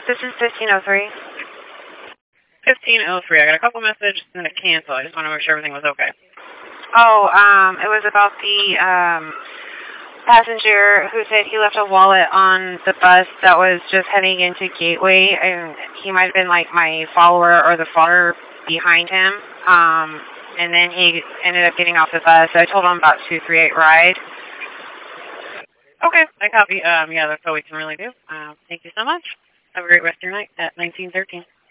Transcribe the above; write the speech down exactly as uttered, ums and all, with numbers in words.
This is fifteen oh three. fifteen oh three. I got a couple messages and a cancel. I just want to make sure everything was okay. Oh, um, it was about the um, passenger who said he left a wallet on the bus that was just heading into Gateway, and he might have been like my follower or the follower behind him. Um, and then he ended up getting off the bus. So I told him about two three eight ride. Okay, I copy. Um, yeah, that's all we can really do. Uh, thank you so much. Have a great rest of your night at nineteen thirteen.